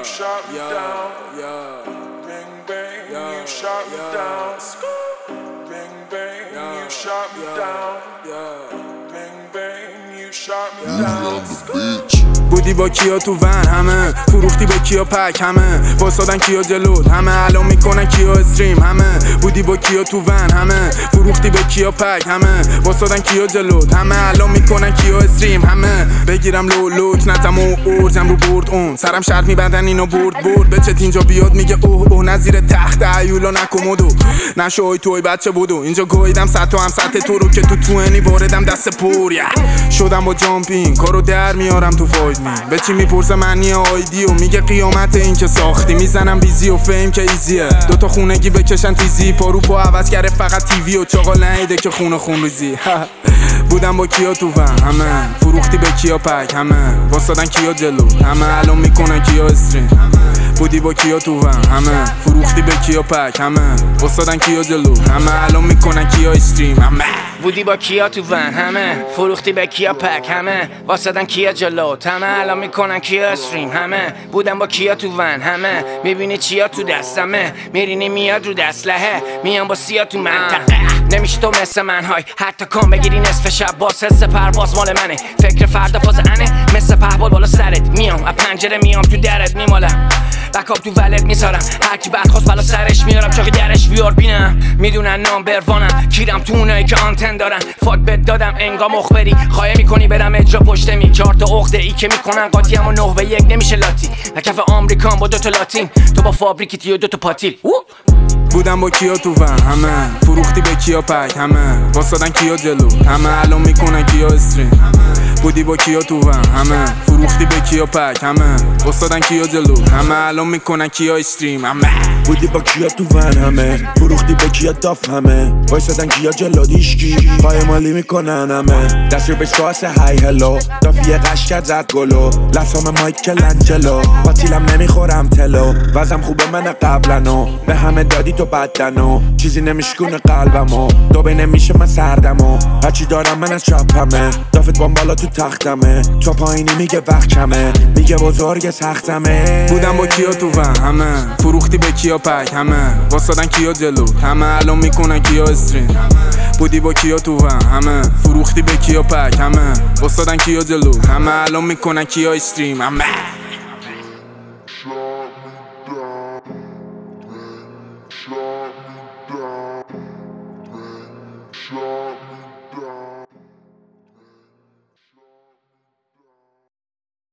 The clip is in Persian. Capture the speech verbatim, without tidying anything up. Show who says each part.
Speaker 1: shot me
Speaker 2: yeah,
Speaker 1: down.
Speaker 2: yeah,
Speaker 1: Bang bang,
Speaker 2: yeah,
Speaker 1: you shot me
Speaker 2: yeah.
Speaker 1: down. Bang bang,
Speaker 2: yeah,
Speaker 1: you shot me
Speaker 2: yeah,
Speaker 1: down.
Speaker 2: yeah.
Speaker 1: Bang bang, you shot me down.
Speaker 2: بودی با کیا تو ون همه فروختی به کیا پک همه واسادن کیا جلود همه الان میکنن کیا استریم همه بودی با کیا تو ون همه فروختی به کیا پک همه واسادن کیا جلود همه الان میکنن کیا استریم همه بگیرم لو لوک نتم و اورجم رو برد اون سرم شرط میبندن اینو برد برد بچت اینجا بیاد میگه اوه اوه نزیر تخت عیولا نکمدو نشوی توی بچه بودو اینجا گویدم سطح هم سطح تو رو که تو تو انی واردم دست پور شدم با جامپینگ کارو در میارم تو فاید می به چی میپرسه معنی آیدی و میگه قیامت این که ساختی میزنم بیزی و فیم که ایزیه دوتا خونگی بکشن تیزی پارو پا عوض کرده فقط تیوی و چاقال نیده که خونه خون ریزی بودم با کیا تو ون همه فروختی به کیا پک همه واسادن کیا جلو همه الان میکنن کیا استریم بودی با کیا تو ون همه فروختی به کیا پک همه واسادن کیا جلو همه الان میکنن کیا استریم همه
Speaker 3: بودی با کیا تو ون همه فروختی به کیا پک همه واسدن کیا جلو همه الان میکنن کیا استریم همه بودم با کیا تو ون همه میبینی چیا تو دستمه میرینی میاد رو دستلهه میام با سیا تو منطقه نمیشه تو مثل من های حتی کام بگیری نصف شب باز حس پرواز مال منه فکر فردا فاز انه مثل پهبال بالا سرت میام از پنجره میام تو درت میمالم بکاب تو ولت میذارم هرکی بعد خواست بالا سرش میارم چاقی درش بیار بینم میدونن نام بروانم کیرم تو اونایی که آنتن دارن فاک بد دادم انگا مخبری خواهی میکنی برم اجرا پشت می چهار تا عقده ای که میکنن قاطی اما نه به یک نمیشه لاتی نکف آمریکان با دوتا لاتین تو با فابریکیتی و دوتا پاتیل
Speaker 2: بودم با کیا تو ون همه فروختی به کیا پک همه واسادن کیا جلو همه الان میکنن کیا استریم بودی با کیا تو ون همه فروختی به کیا پک همه واسادن کیا جلو همه الان میکنن کیا استریم همه
Speaker 4: بودی با کیا تو ون همه فروختی به کیا داف همه وایسادن کیا جلو دیشکی پای مالی میکنن همه دستور به ساس های هلو دافیه قشکت زد گلو لسام مایکل انجلو باتیلم نمیخورم تلو وزم خوبه من قبلنو به همه دادی تو بدنو چیزی نمیشکونه قلبمو دوبه نمیشه من سردمو هرچی دارم من از چپمه دافت بام بالا تو تختمه تو پایینی میگه وقت کمه میگه بزرگ سختمه
Speaker 2: بودم با کیا تو ون همه فروختی به کیا پک همه واسادن کیا جلو همه الان میکنن کیا استریم بودی با کیا تو ون همه فروختی به کیا پک همه واسادن کیا جلو همه الان میکنن کیا استریم همه